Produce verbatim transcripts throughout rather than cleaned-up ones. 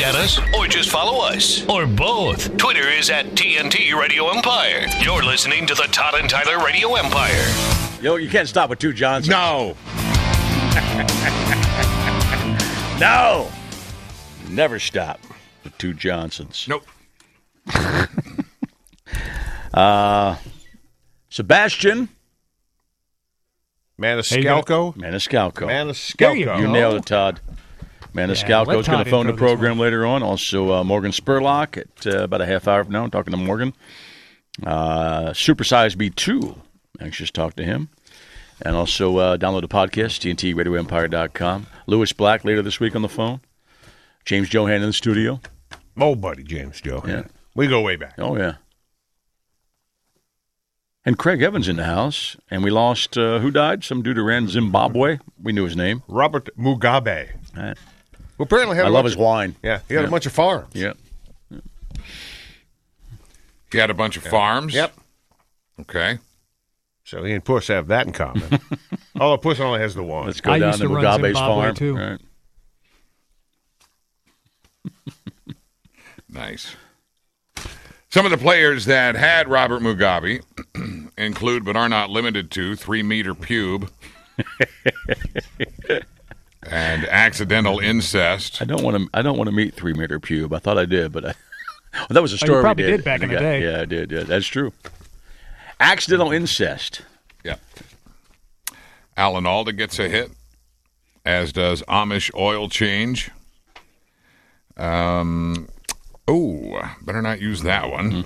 at us or just follow us or both. Twitter is at T N T Radio Empire. You're listening to the Todd and Tyler Radio Empire. Yo, you can't stop with two Johnsons. No. No. Never stop with two Johnsons. Nope. uh, Sebastian. Maniscalco. Maniscalco. Maniscalco. You, you nailed it, Todd. Maniscalco is going to phone the program one. later on. Also, uh, Morgan Spurlock at uh, about a half hour from now. I'm talking to Morgan. Uh, Supersize Me two. Anxious to talk to him. And also uh, download the podcast, T N T radio empire dot com. Lewis Black later this week on the phone. James Johan in the studio. Oh, buddy, James Johan. Yeah. We go way back. Oh, yeah. And Craig Evans in the house. And we lost, uh, who died? Some dude who ran Zimbabwe. We knew his name. Robert Mugabe. Right. Well, apparently had I a love bunch his of, wine. Yeah, he had yeah. a bunch of farms. Yeah. He had a bunch of yeah. farms? Yep. Okay. So he and Puss have that in common. Although Puss only has the one. Let's go I down used to to run Mugabe's Zimbabwe, farm. too. All right. Nice. Some of the players that had Robert Mugabe include, but are not limited to, three-meter pube and accidental incest. I don't want to. I don't want to meet three meter pube. I thought I did, but I, well, that was a story. Oh, you probably we did, did back in the got, day. Yeah, I did. Yeah, that's true. Accidental incest. Yeah. Alan Alda gets a hit, as does Amish oil change. Um. Oh, better not use that one.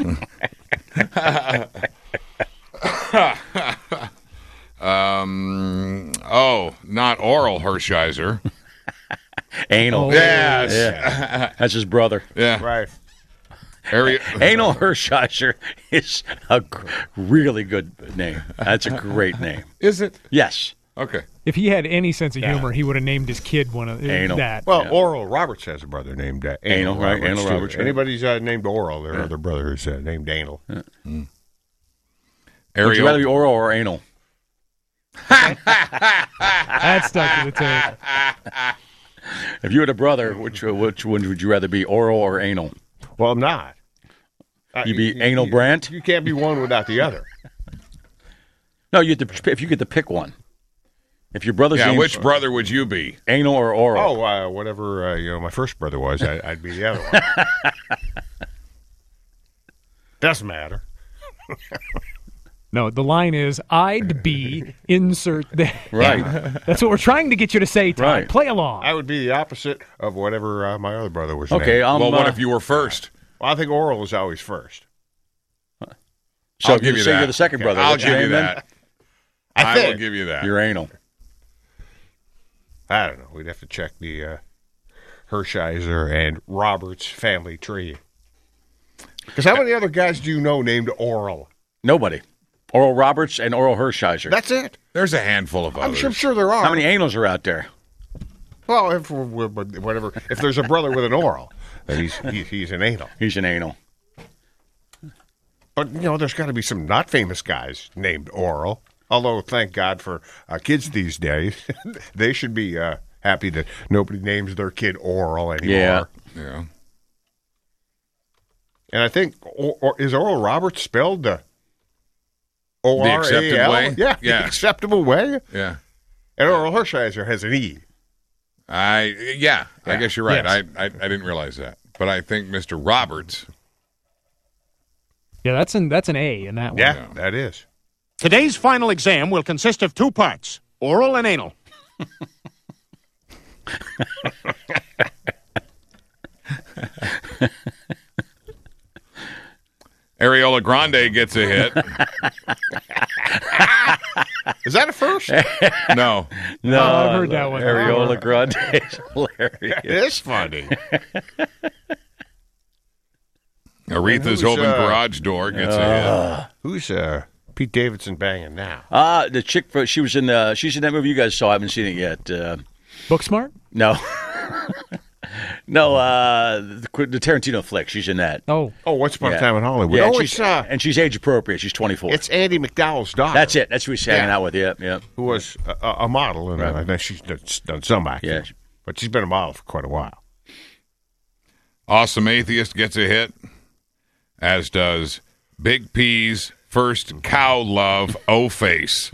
um. Oh, not oral Hershiser. Anal. Oh. Yes. Yeah. That's his brother. Yeah. Right. Area. Anal Hershiser is a g- really good name. That's a great name. Is it? Yes. Okay. If he had any sense of humor, he would have named his kid one of Anal. that. Well, Yeah. Oral Roberts has a brother named uh, Anal, Anal, right, Roberts. Anal too. Roberts, right. Anybody's uh, named Oral, their other brother is uh, named Anal. Yeah. Mm. Would you rather be oral or anal? That stuck to the tape. If you had a brother, which which one would you rather be, oral or anal? Well, I'm not. Uh, You be you, anal you, Brandt? You can't be one without the other. No, you get to, if you get to pick one. If your brother's Yeah, name which brother would you be? anal or oral? Oh, uh, whatever uh, you know, my first brother was, I, I'd be the other one. Doesn't matter. No, the line is, I'd be insert there. Right. That's what we're trying to get you to say, Todd. Right. Play along. I would be the opposite of whatever uh, my other brother was. Okay, named. um, well, what uh, if you were first? Well, I think Oral is always first. So I'll if give you you say that. you're the second brother. I'll what's give your you name then? that. I, I think. will give you that. You're anal. I don't know. We'd have to check the uh, Hershiser and Roberts family tree. Because how many other guys do you know named Oral? Nobody. Oral Roberts and Oral Hershiser. That's it. There's a handful of I'm others. sure, I'm sure there are. How many anals are out there? Well, if whatever. If there's a brother with an Oral, then he's he, he's an anal. He's an anal. But you know, there's got to be some not famous guys named Oral. Although, thank God for uh, kids these days, they should be uh, happy that nobody names their kid Oral anymore. Yeah. Yeah. And I think or, or, is Oral Roberts spelled the O R A L? The accepted way? Yeah, Yeah. the acceptable way. Yeah. And Oral Hershiser has an E. I yeah, I Yeah. guess you're right. Yes. I, I I didn't realize that, but I think Mister Roberts. Yeah, that's an that's an A in that one. Yeah, that is. Today's final exam will consist of two parts, oral and anal. Areola Grande gets a hit. Is that a first? No. No, Oh, I've heard that one. Areola Grande is hilarious. It is funny. Aretha's Who's, open uh, garage door gets a Who's uh, Pete Davidson banging now? Ah, the chick. For, she was in. Uh, she's in that movie you guys saw. I haven't seen it yet. Uh, Booksmart? no, no. Uh, the, the Tarantino flick. She's in that. Oh, Oh, Once Upon Yeah. a Time in Hollywood. Yeah, oh, and it's she's, uh, and she's age appropriate. She's twenty-four. it's Andy McDowell's daughter. That's it. That's who he's hanging Yeah. out with. Yeah, yeah. Who was a, a model, and Right. uh, I think she's done, done some acting. Yeah. But she's been a model for quite a while. Awesome Atheist gets a hit, as does Big P's first cow love O-Face.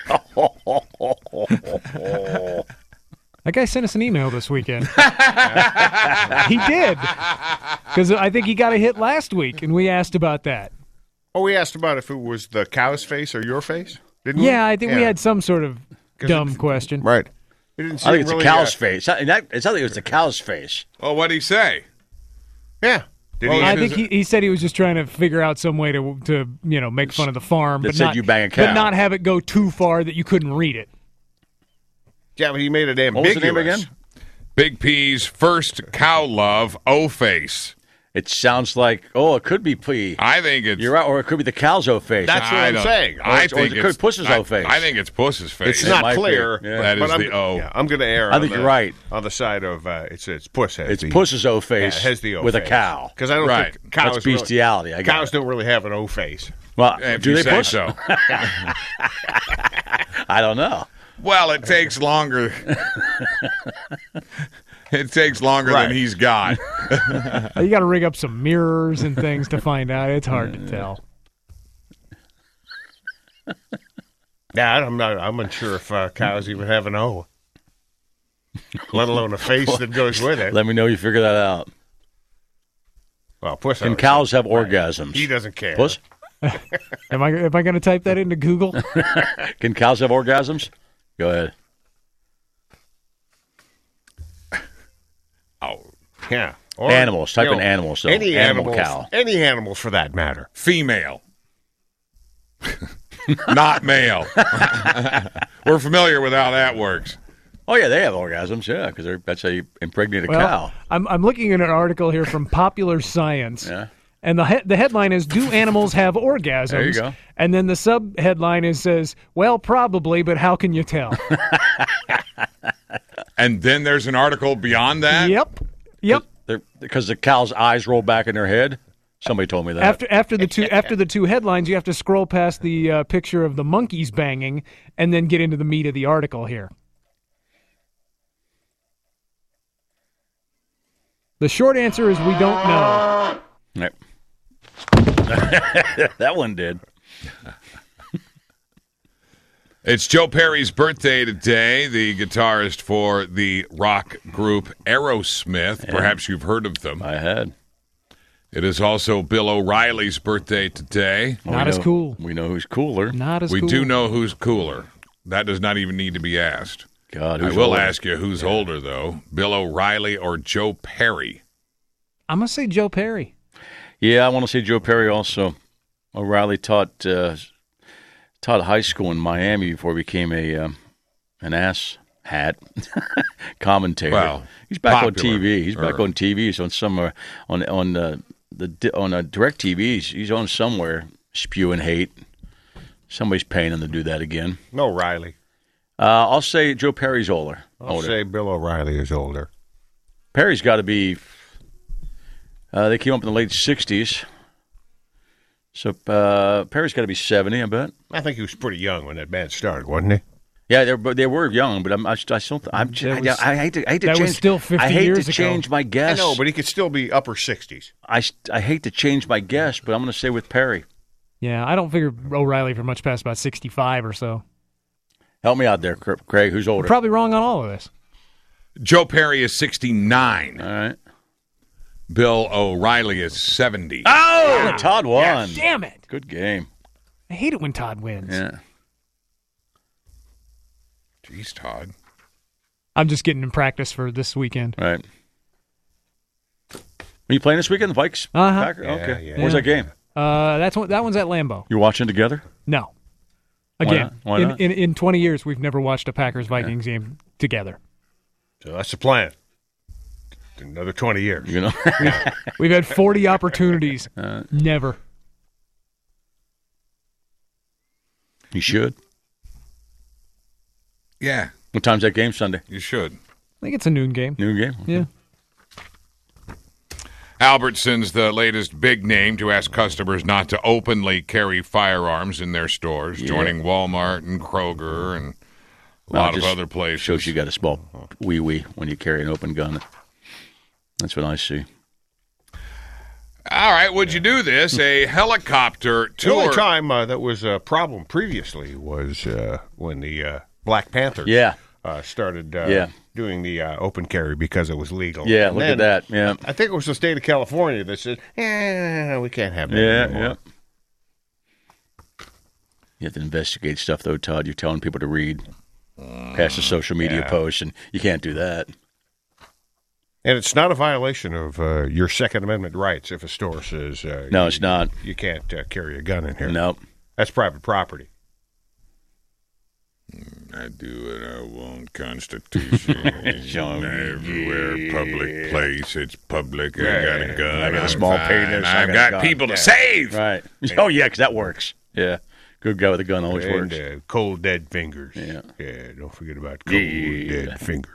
That guy sent us an email this weekend. He did. Because I think he got a hit last week, and we asked about that. Oh, we asked about if it was the cow's face or your face, didn't we? Yeah, I think yeah. we had some sort of dumb it, question. Right. It didn't I think it's really, a cow's uh, face. That, that, it's I think it was the cow's face. Well, what'd he say? Yeah. Did Well, he? I think he, he said he was just trying to figure out some way to to you know make fun of the farm, That but said not you bang a cow. but not have it go too far that you couldn't read it. Yeah, but he made it ambiguous. What was the name again? Big P's first cow love O-Face. It sounds like, oh, it could be P. I think it's... You're right, or it could be the cow's O face. That's what I I'm don't- saying. I Or- or think it could it's Puss's I- O-face. I think it's Puss's face. It's It not might be. clear. Yeah. but- That is but I'm, the O. Yeah, I'm going to err. I on think the, you're right. on the side of uh, it's it's puss has It's the, Puss's O yeah, face has the O with a face. cow. Because I don't Right. think cows That's really- bestiality. I got cows it. don't really have an O face. Well, If do you they say puss? so. I don't know. Well, it takes longer. It takes longer Right. than he's got. You got to rig up some mirrors and things to find out. It's hard to tell. Yeah, I'm not. I'm unsure if uh, cows even have an O, let alone a face that goes with it. Let me know you figure that out. Well, puss. Can always- cows have orgasms? He doesn't care. Puss? Am I am I going to type that into Google? Can cows have orgasms? Go ahead. Oh, Yeah. Or, Animals. Type you in know, animals, though. Any Animal animals, cow. Any animals for that matter. female. Not male. We're familiar with how that works. Oh, yeah, they have orgasms, yeah, because that's how you impregnate a Well, cow. I'm I'm looking at an article here from Popular Science. Yeah. And the he- the headline is, "Do animals have orgasms?" There you go. And then the sub headline is says, "Well, probably, but how can you tell?" And then there's an article beyond that. Yep. Yep. Because the cow's eyes roll back in their head. Somebody told me that. After after the two after the two headlines, you have to scroll past the uh, picture of the monkeys banging, and then get into the meat of the article here. The short answer is we don't know. Right. That one did. It's Joe Perry's birthday today, the guitarist for the rock group Aerosmith. Perhaps you've heard of them. I had. It is also Bill O'Reilly's birthday today. Not We as know- cool. We know who's cooler. Not as We cool. do know who's cooler. That does not even need to be asked. God, I who's will older? ask you who's older, though, Bill O'Reilly or Joe Perry? I'm gonna say Joe Perry. Yeah, I want to say Joe Perry also. O'Reilly taught uh, taught high school in Miami before he became a um, an ass hat commentator. Well, he's back on popular, T V. He's back or- on T V. He's on some uh, on on uh, the di- on a direct T V. He's, he's on somewhere spewing hate. Somebody's paying him to do that again. No, Riley. Uh, I'll say Joe Perry's older. I'll older. say Bill O'Reilly is older. Perry's got to be. Uh, they came up in the late sixties. So uh, Perry's got to be seventy, I bet. I think he was pretty young when that band started, wasn't he? Yeah, they were, they were young, but I'm, I, I still, I'm, That I, was- I hate to, I hate to that was change. still fifty I hate years to ago. change my guess. I know, but he could still be upper sixties. I, I hate to change my guess, but I'm going to say with Perry. Yeah, I don't figure O'Reilly for much past about sixty-five or so. Help me out there, Craig. Who's older? Probably wrong on all of this. Joe Perry is sixty-nine. All right. Bill O'Reilly is seventy. Oh, Todd won. Damn it! Good game. I hate it when Todd wins. Yeah. Jeez, Todd. I'm just getting in practice for this weekend. Right. Are you playing this weekend, the Vikes? Uh-huh. Packer? Yeah, okay. yeah. Where's Yeah. that game? Uh, that's one, that one's at Lambeau. You're watching together? No. Why Again, not? Why in, not? in in twenty years, we've never watched a Packers Vikings game together. So that's the plan. Another twenty years. You know. We've had forty opportunities, Uh. never. You should. Yeah, What time's that game Sunday? you should. I think it's a noon game. Noon game? Yeah. Albertsons, the latest big name to ask customers not to openly carry firearms in their stores, Yeah. joining Walmart and Kroger and a Well, lot it of just other places. Shows you got a small wee wee when you carry an open gun. That's what I see. All right, would you do this? A helicopter The only tour. time uh, that was a problem previously was uh, when the uh, Black Panthers Yeah. uh, started uh, Yeah. doing the uh, open carry because it was legal. Yeah, And look then, at that. Yeah. I think it was the state of California that said, eh, we can't have that Yeah, anymore. yeah. You have to investigate stuff, though, Todd. You're telling people to read past the social media yeah. posts, and you can't do that. And it's not a violation of uh, your Second Amendment rights if a store says uh, No, you, it's not. You can't uh, carry a gun in here. Nope. That's private property. I do what I want, Constitution. Everywhere, public place, it's public. I got a gun. I got a I'm small fine. penis, I I've got a got, gun. people to Yeah. save. Right. Oh, yeah, because that works. Yeah. Good guy with a gun always And works. uh, cold, dead fingers. Yeah. Yeah, don't forget about cold, Yeah. dead fingers.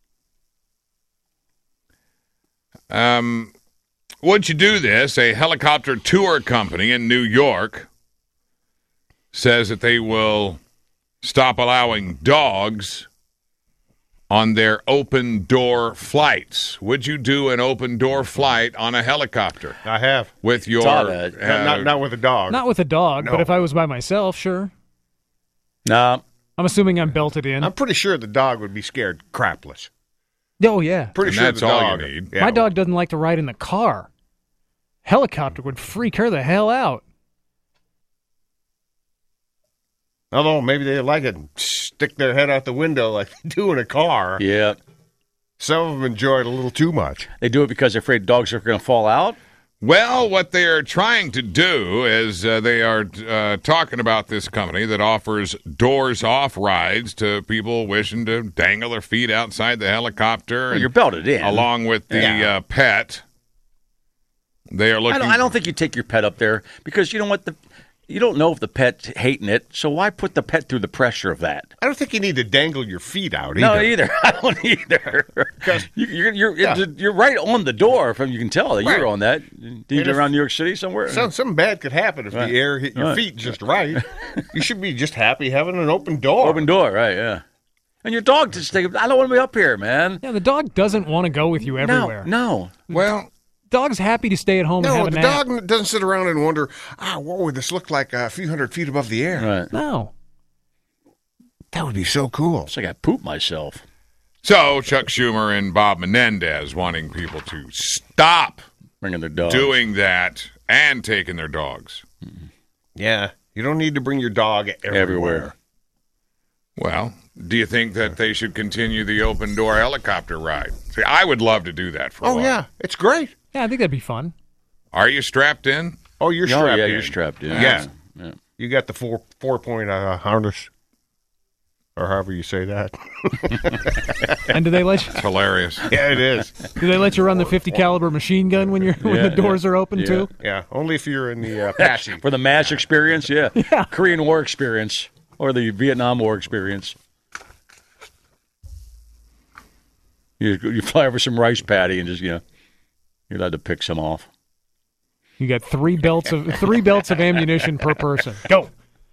Um, would you do this? A helicopter tour company in New York says that they will stop allowing dogs on their open door flights. Would you do an open door flight on a helicopter I have. with your Todd, uh, Not, not, not with a dog. Not with a dog, No. but if I was by myself, sure. No. I'm assuming I'm belted in. I'm pretty sure the dog would be scared crapless. Oh, yeah. Pretty And sure that's the all you dog, need. Yeah. My dog doesn't like to ride in the car. Helicopter would freak her the hell out. Although maybe they like it and stick their head out the window like they do in a car. Yeah. Some of them enjoy it a little too much. They do it because they're afraid dogs are going to fall out? Well, what they are trying to do is uh, they are uh, talking about this company that offers doors off rides to people wishing to dangle their feet outside the helicopter. Well, and you're belted in. along with the Yeah. uh, pet. They are I looking. don't, I don't think you take your pet up there because you know what? The, you don't know if the pet's hating it, so why put the pet through the pressure of that? I don't think you need to dangle your feet out either. No, either. I don't either. you, you're you're, Yeah. it's- you're right on the door. From you can tell that Right. you're on that. Did you And get if- around New York City somewhere? Some, something bad could happen if Right. the air hit your Right. feet just right. You should be just happy having an open door. Open door, right? Yeah. And your dog just think, I don't want to be up here, man. Yeah, the dog doesn't want to go with you everywhere. No, no. well, Dog's happy to stay at home and No, have a the nap. dog doesn't sit around and wonder, ah, what would this look like a few hundred feet above the air? Right. No. That would be so cool. It's like I pooped myself. so Chuck Schumer and Bob Menendez wanting people to stop Bringing their dog. doing that and taking their dogs. Yeah, you don't need to bring your dog everywhere. Everywhere. Well, do you think that they should continue the open door helicopter ride? See, I would love to do that for a Oh, while. yeah, it's great. Yeah, I think that'd be fun. Are you strapped in? Oh, you're Oh, strapped yeah, in. you're strapped in. Yeah. Yeah. You got the four four point uh, harness, or however you say that. And do they let you, It's hilarious. Yeah, it is. do they let you run the fifty caliber machine gun when you're when Yeah, the doors are open yeah. too? Yeah, only if you're in the uh, Apache. For the MASH experience, yeah. Yeah. Korean War experience or the Vietnam War experience. You you fly over some rice paddy and just, you know, you're allowed to pick some off. You got three belts of three belts of ammunition per person. Go.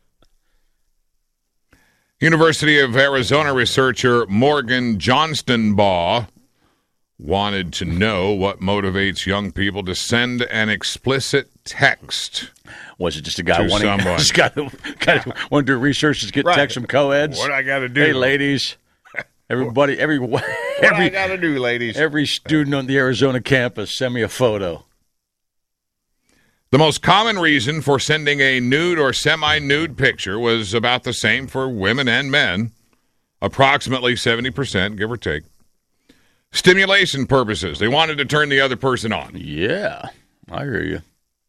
University of Arizona researcher Morgan Johnstonbaugh wanted to know what motivates young people to send an explicit text. Was it just a guy To wanting someone. just got to, got to want to do research to get Right. text from co-eds? What I got to do? Hey, ladies, everybody, every What every I got to do, ladies? every student on the Arizona campus, send me a photo. The most common reason for sending a nude or semi-nude picture was about the same for women and men, approximately seventy percent, give or take. Stimulation purposes. They wanted to turn the other person on. Yeah, I hear you.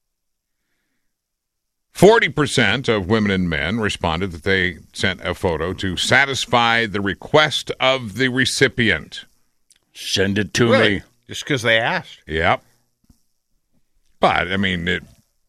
forty percent of women and men responded that they sent a photo to satisfy the request of the recipient. Send it to Really? me. Just because they asked. Yep. But, I mean, it,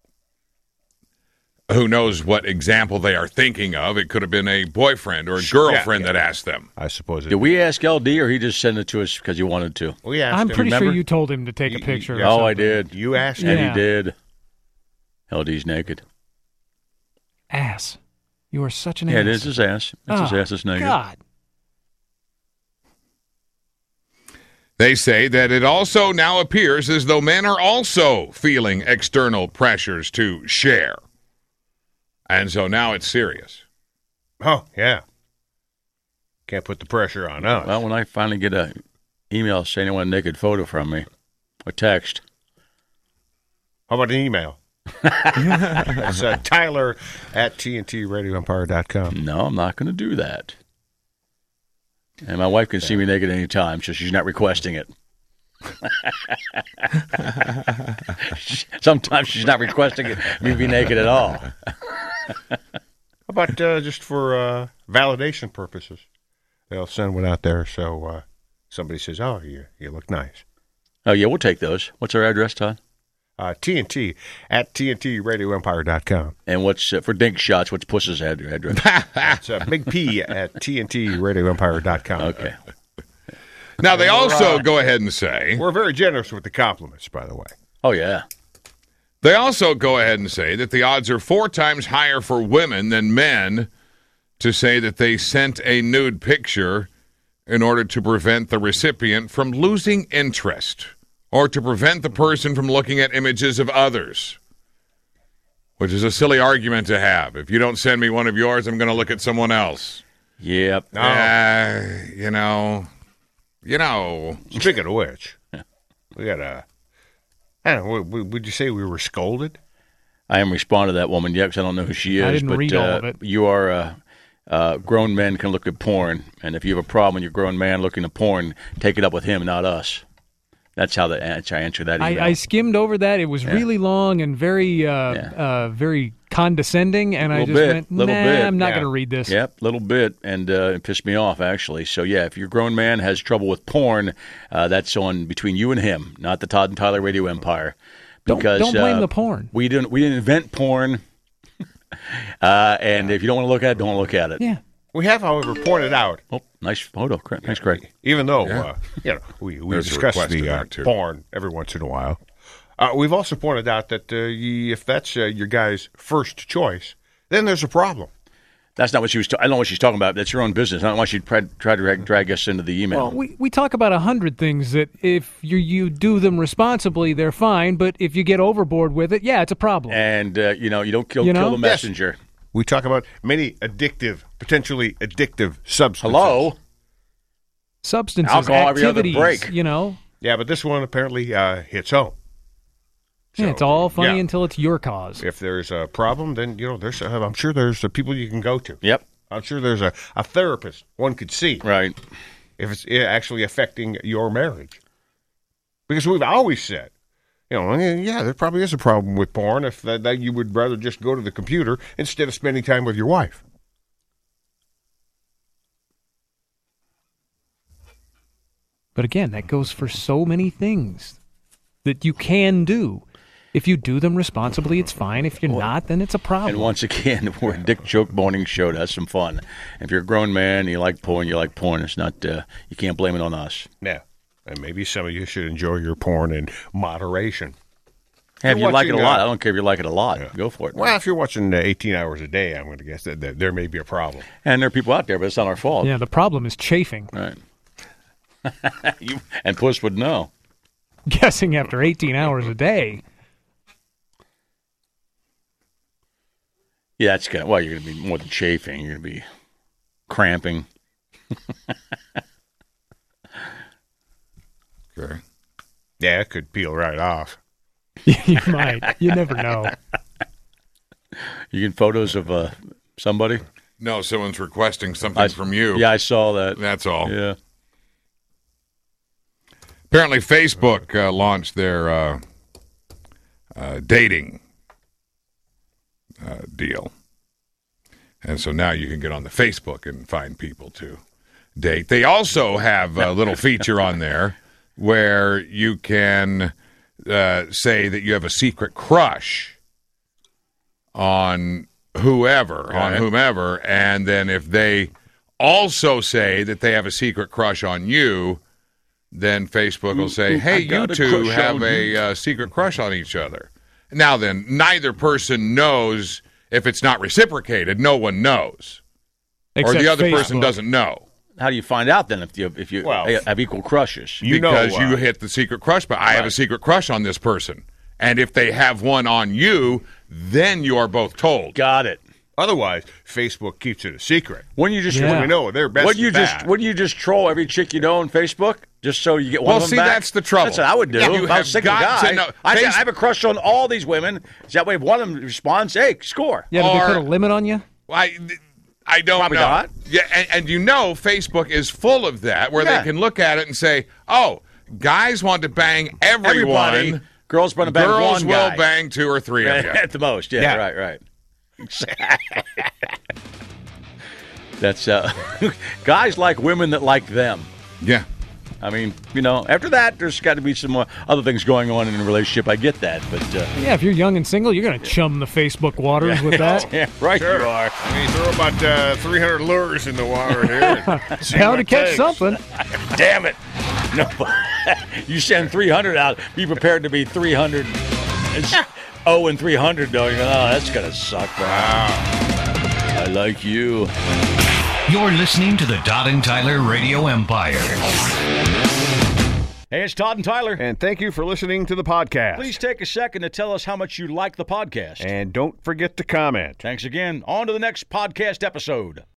who knows what example they are thinking of? It could have been a boyfriend or a girlfriend yeah, yeah. that asked them. I suppose it. Did we ask L D or he just sent it to us because he wanted to? We asked I'm him. pretty remember? sure you told him to take a You- picture. you- or Oh, something. I did. You asked And him. Yeah. he did. L D's naked. Ass. You are such an Yeah, ass. it is his ass. It's his Oh, ass is naked. God. They say that it also now appears as though men are also feeling external pressures to share. And so now it's serious. Oh, yeah. Can't put the pressure on us. Well, when I finally get a email saying they want a naked photo from me, or text. How about an email? That's uh, Tyler at T N T radio empire dot com. No, I'm not going to do that. And my wife can see me naked any time, so she's not requesting it. Sometimes she's not requesting it, me be naked at all. How about uh, just for uh, validation purposes? They'll send one out there so uh, somebody says, oh, you, you look nice. Oh, yeah, we'll take those. What's our address, Todd? Uh, T N T at T N T radio empire dot com. And what's, uh, for dink shots, what's Puss's ad- address? It's uh, Big P at T N T radio empire dot com. Okay. Now, they also go ahead and say... We're very generous with the compliments, by the way. Oh, yeah. They also go ahead and say that the odds are four times higher for women than men to say that they sent a nude picture in order to prevent the recipient from losing interest or to prevent the person from looking at images of others, which is a silly argument to have. If you don't send me one of yours, I'm going to look at someone else. Yep. No. Uh, you know, you know. Speaking of which, we got a... I don't know, would would you say we were scolded? I am responding to that woman, yeah, because I don't know who she is. I didn't but, read all uh, of it. You are, uh, uh, grown men can look at porn, and if you have a problem with your grown man looking at porn, take it up with him, not us. That's how the answer, I answer that email. I, I skimmed over that. It was Yeah. really long and very, uh, Yeah. uh, very condescending, and I Little just bit, went, little nah, bit. I'm not Yeah. going to read this. Yep, little bit, and uh, it pissed me off, actually. So, yeah, if your grown man has trouble with porn, uh, that's on between you and him, not the Todd and Tyler Radio Empire. Don't- Because, don't blame uh, the porn. We didn't, we didn't invent porn, uh, and if you don't want to look at it, don't look at it. Yeah. We have, however, pointed out, Oh, nice photo. Cra- Thanks, Craig. even though Yeah. uh, you know we, we There's a discuss request in the uh, there, too. porn every once in a while, uh, we've also pointed out that uh, ye, if that's uh, your guy's first choice, then there's a problem. That's not what she was. Ta- I don't know what she's talking about. That's your own business. I don't want you to try, try to drag, drag us into the email. Well, we, we talk about a hundred things that if you you do them responsibly, they're fine. But if you get overboard with it, yeah, it's a problem. and uh, you know, you don't kill, You know? kill the Yes. messenger. We talk about many addictive, potentially addictive substances. Hello. Substances, Alcohol every other activities, break. you know. Yeah, but this one apparently uh, hits home. Yeah, So, it's all funny yeah. until it's your cause. If there's a problem, then you know there's. Uh, I'm sure there's uh, people you can go to. Yep. I'm sure there's a, a therapist one could see Right. if it's uh, actually affecting your marriage. Because we've always said, you know, yeah, there probably is a problem with porn if that, that you would rather just go to the computer instead of spending time with your wife. But again, that goes for so many things that you can do. If you do them responsibly, it's fine. If you're not, then it's a problem. And once again, we're a dick joke morning show to have some fun. If you're a grown man and you like porn, you like porn. It's not. Uh, you can't blame it on us. Yeah. And maybe some of you should enjoy your porn in moderation. Hey, if You're you like it a watching, lot, uh, I don't care if you like it a lot. Go for it. Well, if you're watching uh, eighteen hours a day, I'm going to guess that, that there may be a problem. And there are people out there, but it's not our fault. Yeah, the problem is chafing. Right. you, and Puss would know. Guessing after eighteen hours a day. Yeah, that's good. Well, you're going to be more than chafing. You're going to be cramping. Okay. Yeah, it could peel right off. You might. You never know. You get photos of uh, somebody? No, someone's requesting something I- from you. Yeah, I saw that. That's all. Yeah. Apparently, Facebook uh, launched their uh, uh, dating uh, deal. And so now you can get on the Facebook and find people to date. They also have a little feature on there where you can uh, say that you have a secret crush on whoever, on Right. whomever, and then if they also say that they have a secret crush on you, then Facebook will say, hey, you got a two crush have on a you." uh, secret crush on each other. Now then, neither person knows if it's not reciprocated. No one knows. Except or the other person Facebook. doesn't know. how do you find out then if you if you Well, have equal crushes? You know, because uh, you hit the secret crush, but I have a secret crush on this person. And if they have one on you, then you are both told. Got it. Otherwise, Facebook keeps it a secret. When you just Yeah. We know they're best. Wouldn't you at just that. wouldn't you just troll every chick you know on Facebook just so you get one Well, of them see, back? that's the trouble. That's what I would do. Yeah, if you I was have sick of a got guy, to know- I, Face- I have a crush on all these women. So that way, if one of them responds, hey, score. Yeah, did Or- they put a limit on you? I, I don't Probably know. not. Yeah, and, and you know Facebook is full of that, where Yeah. they can look at it and say, oh, guys want to bang everyone. Everybody, girls want to bang Girls one will guy. bang two or three of you. At the most. Yeah, Yeah. right, right. That's uh, guys like women that like them. Yeah. I mean, you know, after that, there's got to be some more other things going on in a relationship. I get that, but uh, Yeah, if you're young and single, you're going to chum the Facebook waters with that. yeah, right, Sure. you are. I mean, throw about uh, three hundred lures in the water here. and see Bound what to catch takes. something. Damn it! No, you send three hundred out. Be prepared to be three hundred. It's oh and three hundred though. You go, oh, that's gonna suck. Wow. I like you. You're listening to the Todd and Tyler Radio Empire. Hey, it's Todd and Tyler. And thank you for listening to the podcast. Please take a second to tell us how much you like the podcast. And don't forget to comment. Thanks again. On to the next podcast episode.